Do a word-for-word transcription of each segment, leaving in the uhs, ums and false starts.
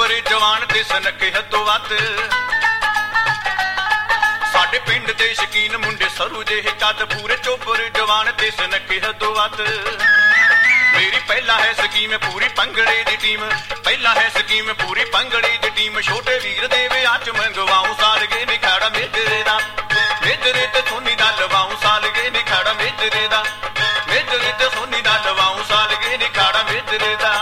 ਚੋਬਰੇ ਜਵਾਨ ਤੇ ਸਨਕੇ ਹੱਦੋਂ ਵੱਧ ਸਾਡੇ ਪਿੰਡ ਦੇ ਸ਼ਕੀਨ ਮੁੰਡੇ ਸਰੂ ਜਿਹੇ ਕੱਦ ਪੂਰੇ ਚੋਬਰੇ ਜਵਾਨ ਤੇ ਸਨਕੇ ਹੱਦੋਂ ਵੱਧ ਮੇਰੀ ਪਹਿਲਾ ਹੈ ਸਕੀਮ ਪੂਰੀ ਭੰਗੜੇ ਦੀ ਟੀਮ ਪਹਿਲਾ ਹੈ ਸਕੀਮ ਪੂਰੀ ਭੰਗੜੇ ਦੀ ਟੀਮ ਛੋਟੇ ਵੀਰ ਦੇ ਵਿਆਹ ਚ ਮੰਗਵਾਉ ਸਾਲਗੇ ਨਿਖਾੜਾ ਮੇਜਰੇ ਦਾ ਮੇਜਰੇ ਤੇ ਸੋਨੀ ਦਾ ਲਵਾਉ ਸਾਲਗੇ ਨਿਖਾੜਾ ਮੇਜਰੇ ਦਾ ਮੇਜਰੇ ਤੇ ਸੋਨੀ ਦਾ ਲਵਾਉ ਸਾਲਗੇ ਨਿਖਾੜਾ ਮੇਜਰੇ ਦਾ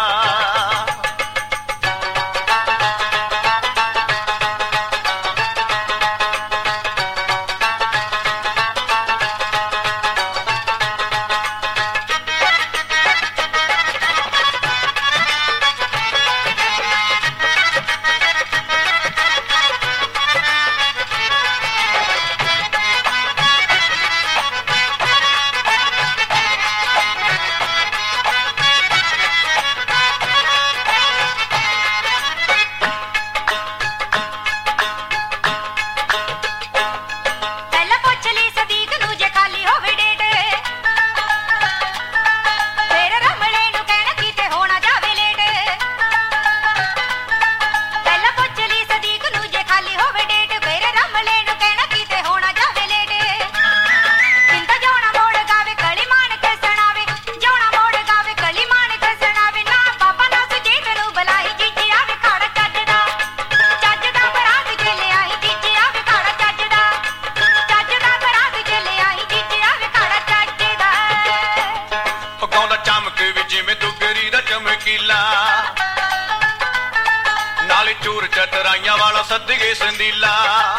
ਨਾਲੇ ਚੂਰ ਚਤਰਾਈਆਂ ਵਾਲਾ ਸੱਦਗੇ ਸੰਦੀਲਾ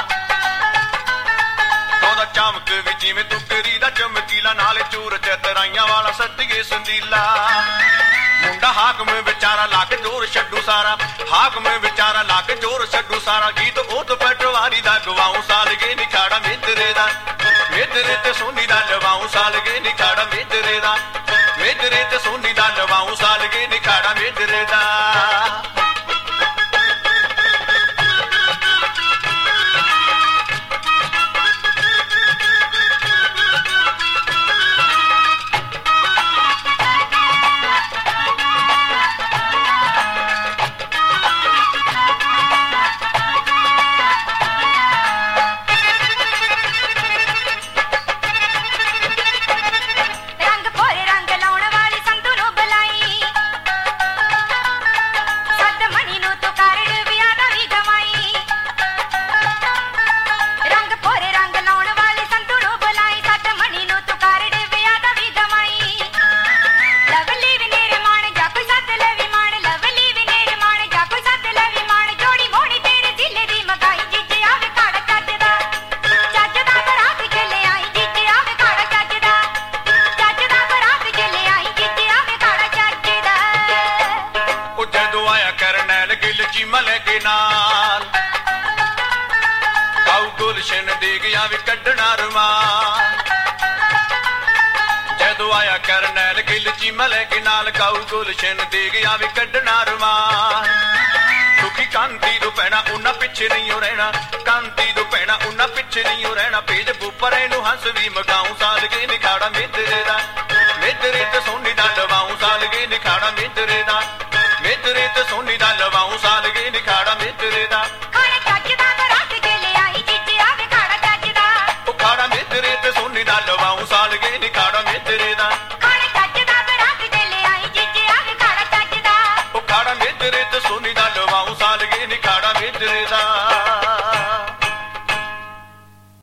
ਉਹਦਾ ਚਮਕ ਵੀ ਜਿਵੇਂ ਦੁਗਰੀ ਦਾ ਚਮਕੀਲਾ ਨਾਲੇ ਚੂਰ ਚਤਰਾਈਆਂ ਵਾਲਾ ਸੱਦਗੇ ਸੰਦੀਲਾ ਮੁੰਡਾ ਹਾਕਮ ਵਿਚਾਰਾ ਲਾ ਕੇ ਜੋਰ ਛੱਡੂ ਸਾਰਾ ਹਾਕਮ ਵਿਚਾਰਾ ਲਾ ਕੇ ਜੋਰ ਛੱਡੂ ਸਾਰਾ ਗੀਤ ਉਹ ਤੋਂ ਪਟਵਾਰੀ ਦਾ ਗਵਾਉ ਸਾਲਗੇ ਨਿਖਾੜਾ ਮੇਜਰੇ ਦਾ ਮੇਜਰੇ ਤੇ ਸੋਨੀ ਦਾ ਲਵਾਉ ਸਾਲਗੇ ਨਿਖਾੜਾ ਮੇਜਰੇ ਦਾ ਮੇਜਰੇ ਤੇ ਸੋਨੀ ਦਾ ਲਵਾਉ ਸਾਲਗੇ ਨਿਖਾੜਾ ਮੇਜਰੇ ਦਾ ਮਲੇ ਕੇ ਨਾਲ ਕਾਉ ਗੁਲਸ਼ਨ ਦੇ ਗਿਆ ਵੀ ਕੱਢਣਾ ਰੁਮਾਲ ਜਦੋਂ ਆਇਆ ਕਰਨੈਲ ਗਿੱਲ ਚੀਮਾ ਲੈ ਕੇ ਨਾਲ ਕਾਉ ਗੁਲਸ਼ਨ ਦੇ ਗਿਆ ਵੀ ਕੱਢਣਾ ਰੁਮਾਲ ਸੁਖੀ ਕਾਂਤੀ ਤੋਂ ਪੈਣਾ ਉਹਨਾਂ ਪਿੱਛੇ ਨਹੀਂ ਹੋ ਰਹਿਣਾ ਕਾਂਤੀ ਤੋਂ ਪੈਣਾ ਉਹਨਾਂ ਪਿੱਛੇ ਨਹੀਂ ਹੋ ਰਹਿਣਾ ਭੇਜ ਬੁੱਪਰੇ ਨੂੰ ਹੰਸ ਵੀ ਮਗਾਉ ਸਾਲਗੇ ਨਿਖਾੜਾ ਮੇਜਰੇ ਦਾ ਮੇਜਰੇ ਤੇ ਸੋਨੀ ਦਾ ਲਵਾਉ ਸਾਲਗੇ ਨਿਖਾੜਾ ਮੇਜਰੇ ਦਾ ਮੇਜਰੇ ਤੇ ਸੋਨੀ ਦਾ ਲਵਾਉ ਸਾਲਗੇ ਨਿਖਾੜਾ ਮੇਜਰੇ ਦਾ ਖਾਣਾ ਚੱਜ ਦਾ ਬਰਾਤ ਕੇ ਲਿਆਈ ਜੀਜੇ ਆਵੇ ਖਾਣਾ ਚੱਜ ਦਾ ਉਹ ਖਾੜਾ ਮੇਜਰੇ ਤੇ ਸੋਨੀ ਦਾ ਲਵਾਉ ਸਾਲਗੇ ਨਿਖਾੜਾ ਮੇਜਰੇ ਦਾ ਖਾਣਾ ਚੱਜ ਦਾ ਬਰਾਤ ਕੇ ਲਿਆਈ ਜੀਜੇ ਆਵੇ ਖਾਣਾ ਚੱਜ ਦਾ ਉਹ ਖਾੜਾ ਮੇਜਰੇ ਤੇ ਸੋਨੀ ਦਾ ਲਵਾਉ ਸਾਲਗੇ ਨਿਖਾੜਾ ਮੇਜਰੇ ਦਾ